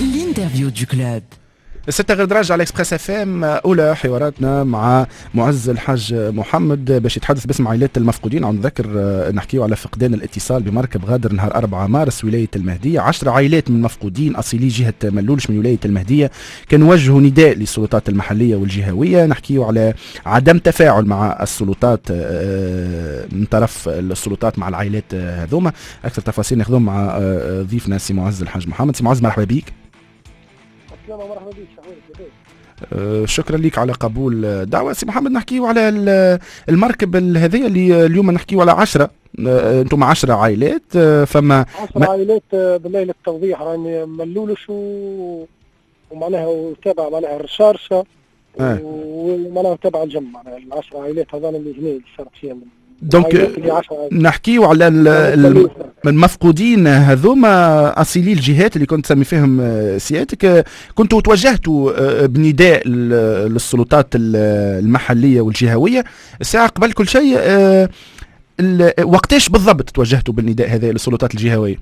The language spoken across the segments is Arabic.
الانترفيو دو كلوب. ستة غير درجة على اكسبريس اف ام. اولى حواراتنا مع معز الحاج محمد باش يتحدث باسم عائلات المفقودين. عم نذكر نحكيو على فقدان الاتصال بمركب غادر نهار 4 مارس ولاية المهدية. 10 عائلات من المفقودين اصيلي جهة ملولش من ولاية المهدية كانوا وجهوا نداء للسلطات المحلية والجهوية. نحكيو على عدم تفاعل مع السلطات من طرف السلطات مع العائلات هذوما. اكثر تفاصيل ناخذهم مع ضيفنا سي معز الحاج محمد. سي معز مرحبا بك. مرحبا بك. شكرا لك على قبول الدعوة. سي محمد نحكيو على المركب هذه اللي اليوم نحكيو على 10. انتم 10 عائلات. فما 10 عائلات بالله للتوضيح راني ملولش ومعناها وتابع معناها الرشارشة ومعناها تابع الجمع معناها 10 عائلات هذول اللي هنا اللي صارت فيها. دونك نحكيو على المفقودين هذوما اصيلي الجهات اللي كنت تسمي فيهم سيادتك. كنتوا توجهتوا بنداء للسلطات المحليه والجهويه. الساعه قبل كل شيء وقتاش بالضبط توجهتوا بالنداء هذا للسلطات الجهويه؟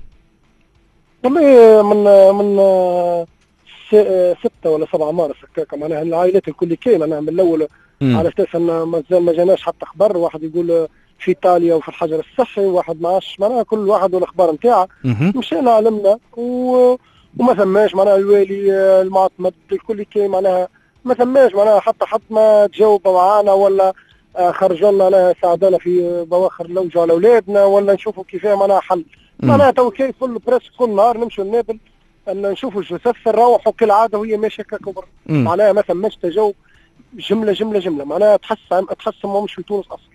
والله من 6 ولا 7 مارس هكاك معناها العائلات الكل كاين معناها من الاول على اساس ان مازال ما جاناش حتى خبر. واحد يقول في ايطاليا وفي الحجر الصحي، واحد ما عادش معناها كل واحد والاخبار نتاعه. مشينا علمنا وما ثماش معناها الوالي المعتمد الكل كاين معناها ما ثماش معناها حتى حد ما تجاوب معانا ولا خرجوا لنا ساعدونا في بواخر الاوجه على اولادنا ولا نشوفوا كيفاه معناها حل. معناها تو كيف كل بريس كل نهار نمشوا لنابل ان نشوفوا الجثث نروحوا كالعاده وهي ماشيه ككبر. معناها ما ثماش تجاوب جمله معناها تحس ما مش في تونس اصلا.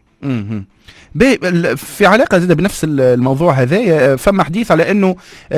في علاقة زي بنفس الموضوع هذا فما حديث على انه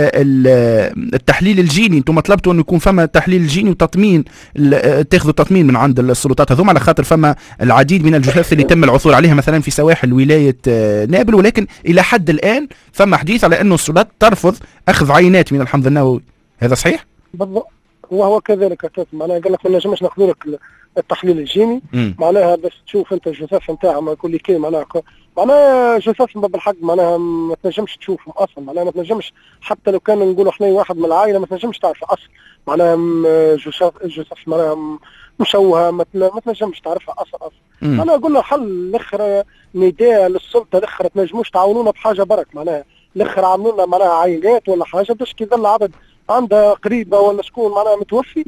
التحليل الجيني انتم طلبتوا انه يكون فما تحليل جيني وتطمين، تاخذوا تطمين من عند السلطات هذوما على خاطر فما العديد من الجثث اللي تم العثور عليها مثلا في سواحل ولاية نابل، ولكن الى حد الان فما حديث على انه السلطات ترفض اخذ عينات من الحمض النووي. هذا صحيح؟ بالضبط وهو كذلك. معناها قال لك ما نجمش ناخذوا لك التحليل الجيني معناها باش تشوف انت الجثث نتاعها ما كل كاين معناها جثث بالحق معناها ما تنجمش تشوفهم اصلا. معناها ما تنجمش حتى لو كان نقولوا احنا واحد من العائله ما تنجمش تعرف اصلا. معناها جثث معناها مشوهه ما تنجمش تعرفها اصلا. انا قلنا حل الاخر نداء للسلطه الاخر تنجموش تعاونونا بحاجه برك معناها الاخر عاملوا لنا معناها عائلات ولا حاجه باش كي ظل عبد عندها قريبه ولا شكون معناها متوفي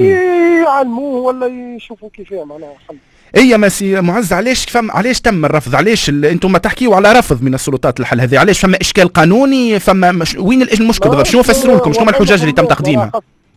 يعلموه ولا يشوفوا كيفاه معناها حل. اي ما سي معز علاش تم الرفض؟ علاش انتم ما تحكيوا على رفض من السلطات الحل هذه؟ علاش فما اشكال قانوني؟ فما وين المشكل بالضبط؟ شنو فسروا لكم؟ شنو الحجج اللي تم تقديمها؟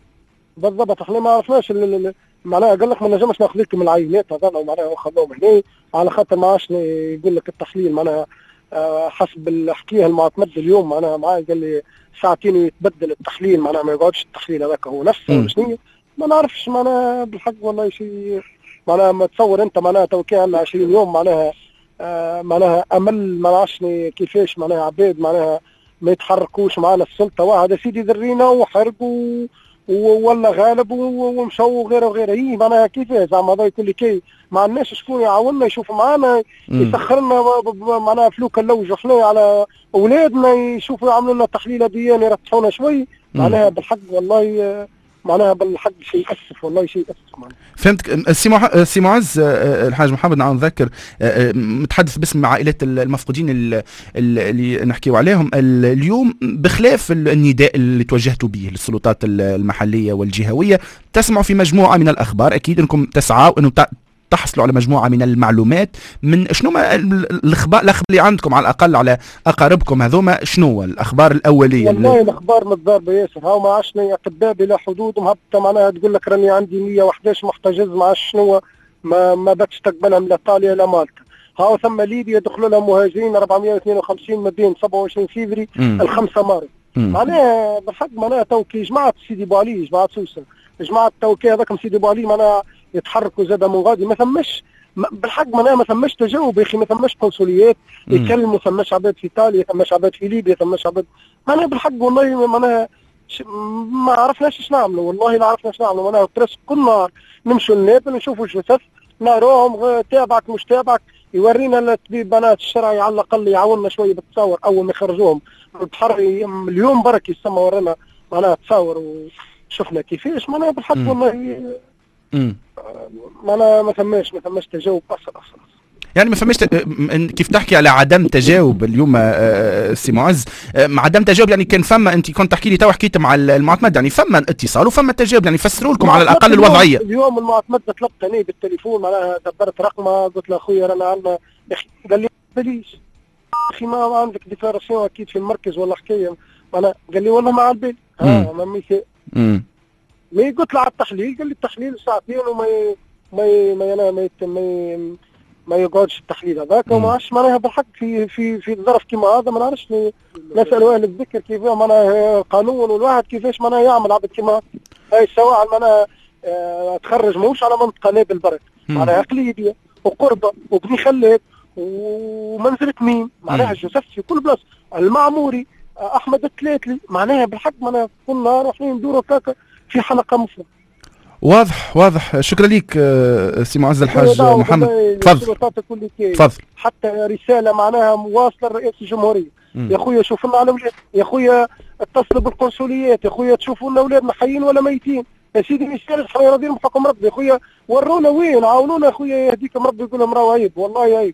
بالضبط احنا ما عرفناش معناها قال لك ما نجمش ناخذ لكم العينات هذول معناها خذوهم هنا على خاطر ما عادش يقول لك التحليل معناها حسب اللي حكيها المعتمد اليوم معناها معاه قال لي ساعتين يتبدل التحليل معناها ما يقعدش التحليل هذاك هو نفسه ولا شنو. ما نعرفش معناها بالحق والله شيء معناها ما تصور انت معناها تو كان عندنا 20 يوم معناها معناها امل ما نعرفش كيفاش معناها عباد معناها ما يتحركوش معنا السلطه. واحد سيدي ذرينا وحرقوا ولا غالب ومشوا وغيره هي معناها كيفاش زعما هذا كل كي ما عندناش شكون يعاوننا يشوف معنا يسخر لنا معناها فلوك اللوج احنا على اولادنا يشوفوا يعملوا لنا تحليل دياني يرتحونا شوي معناها بالحق والله معناها بالحق شيء يأسف والله شيء يأسف معناها. فهمتك سي معز الحاج محمد. نعم نذكر متحدث باسم عائلات المفقودين اللي نحكيو عليهم اليوم. بخلاف النداء اللي توجهتوا به للسلطات المحلية والجهوية تسمعوا في مجموعة من الأخبار. أكيد أنكم تسعوا أنه تحصلوا على مجموعة من المعلومات. من شنو الأخبار اللي عندكم على الأقل على أقاربكم هذوما؟ شنو الأخبار الأولية؟ والله الأخبار متضاربة ياسر. هاو ما عشنا أطباء بلا حدود مهبطة معناها تقول لك راني عندي 111 محتجز ما شنو ما باتش تقبلها من إيطاليا إلى مالطا. هاو ثم ليبيا دخلوا لها مهاجرين 452 ما بين 27 فيفري ال5 مارس. معناها بالحق معناها توكي جماعة سيدي بوعلي جماعة سوسة جماعة توكي هذاك سيدي بوعلي معناها يتحركوا زاد من غادي. ما ثمش بالحق معناها ما ثمش تجاوب يا اخي. ما ثمش قنصليات يتكلموا. ثمش عباد في ايطاليا ثمش عباد في ليبيا ثمش عباد معناها بالحق والله معناها ما عرفناش ايش نعملوا. والله لا عرفنا ايش نعملوا معناها ترس كل نهار نمشوا لنابل نشوفوا الجثث ناروهم تابعك مش تابعك يورينا الطبيب بنات الشرعي على الاقل يعاوننا شويه بالتصاور اول ما يخرجوهم البحر اليوم برك يسمى ورانا معناها تصاور شفنا كيفاش معناها بالحق والله معناها ما ثماش تجاوب اصلا. يعني ما فماش كيف تحكي على عدم تجاوب اليوم سي معز، عدم تجاوب يعني كان فما، انت كنت تحكي لي تو حكيت مع المعتمد يعني فما اتصال وفما تجاوب، يعني فسروا لكم على الاقل الوضعيه. اليوم المعتمد طلبتني بالتليفون معناها دبرت رقمه، قلت له اخويا رانا عندنا، قال لي بليش اخي ما عندك ديكلاراسيون اكيد في المركز ولا حكايه، انا قال لي والله ما على بالي ما ميسي مي قلت له على التحليل، قال لي التحليل ساعتين وما ما يقعدش التحليل هذاك، وما عادش معناها بالحق في ظرف كيما هذا ما نعرفش نسألوا اهل الذكر كيف معناها قانون والواحد كيفاش معناها يعمل عبد كيما هاي السواعل معناها تخرج موش على منطقه نابل برك معناها قليبيه وقربه وبني خلاب ومنزلة ميم معناها جوزف في كل بلاصه، المعموري احمد التلاتلي معناها بالحق معناها كل نهار رايحين ندوروا كاكا في حلقه مفرغه. واضح. شكرا لك سي معز الحاج محمد. تفضل. حتى رساله معناها مواصله لرئيس الجمهوريه، يا خويا شوفوا لنا على اولاد، يا خويا اتصلوا بالقنصليات، يا خويا تشوفوا لنا اولادنا حيين ولا ميتين، يا سيدي مش احنا راضيين بحكم ربي، يا خويا ورونا وين، عاونونا يا خويا يهديكم ربي، يقول لهم راهو عيب والله عيب.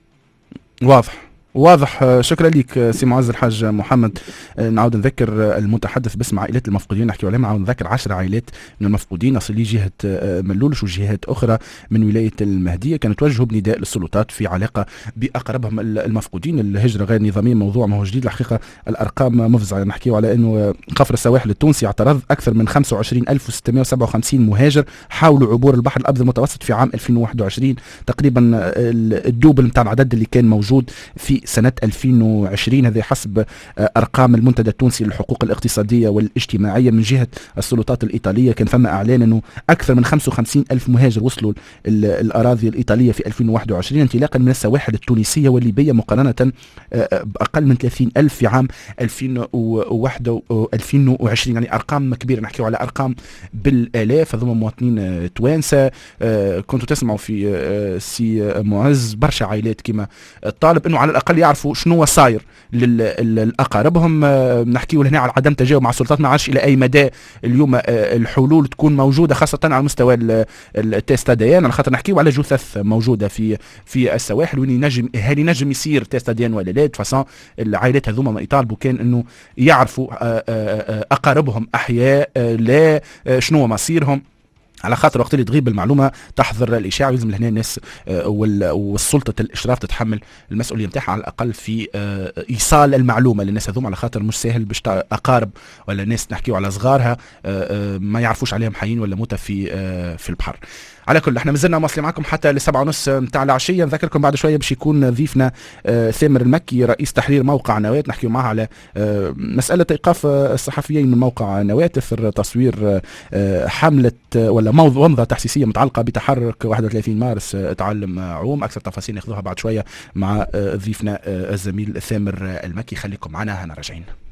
واضح. شكرا لك سي معز الحاج محمد. نعاود نذكر المتحدث باسم عائلات المفقودين، نحكي عليهم، نعاود نذكر 10 عائلات من المفقودين اصلي جهه ملولش وجهات اخرى من ولايه المهديه كانوا توجهوا بنداء للسلطات في علاقه باقربهم المفقودين. الهجره غير نظاميه موضوع ما هو جديد الحقيقه، الارقام مفزعه. نحكيو على انه قفر السواحل التونسي اعترض اكثر من 25657 مهاجر حاولوا عبور البحر الابيض المتوسط في عام 2021، تقريبا الدوبل نتاع العدد اللي كان موجود في سنة 2020. هذا حسب أرقام المنتدى التونسي للحقوق الاقتصادية والاجتماعية من جهة السلطات الإيطالية. كان فما إعلان أنه أكثر من 55 ألف مهاجر وصلوا الأراضي الإيطالية في 2021 انطلاقا من السواحل التونسية والليبية، مقارنة بأقل من 30 ألف في عام 2020. يعني أرقام كبيرة، نحكي على أرقام بالآلاف. هذوما مواطنين توانسة. كنتوا تسمعوا في سي معز برشا عائلات كما طالب انه على الاقل يعرفوا شنو صاير للاقاربهم. نحكيوا هنا على عدم تجاوب مع السلطات، ما عادش الى اي مدى اليوم الحلول تكون موجوده، خاصه على مستوى التيست ديان، على خاطر نحكيوا على جثث موجوده في السواحل وين ينجم يصير تيست ديان ولا لا. فصان العائلات هذوما يطالبوا كان انه يعرفوا اقاربهم احياء لا شنو مصيرهم، على خاطر وقت اللي تغيب المعلومه تحضر الاشاعه، ويلزم لهنا الناس والسلطه الاشراف تتحمل المسؤوليه نتاعها على الاقل في ايصال المعلومه للناس هذوما، على خاطر مش سهل باش اقارب ولا ناس نحكيو على صغارها ما يعرفوش عليهم حيين ولا موتى في البحر. على كل احنا مازلنا مواصلين معكم حتى ل7:30 نتاع العشيه. نذكركم بعد شويه باش يكون ضيفنا ثامر المكي رئيس تحرير موقع نواة، نحكيو معه على مساله ايقاف الصحفيين من موقع نواة اثر تصوير حمله ولا ومضه تحسيسيه متعلقه بتحرك 31 مارس تعلم عوم. اكثر تفاصيل ناخذوها بعد شويه مع ضيفنا الزميل ثامر المكي. خليكم معنا هنا راجعين.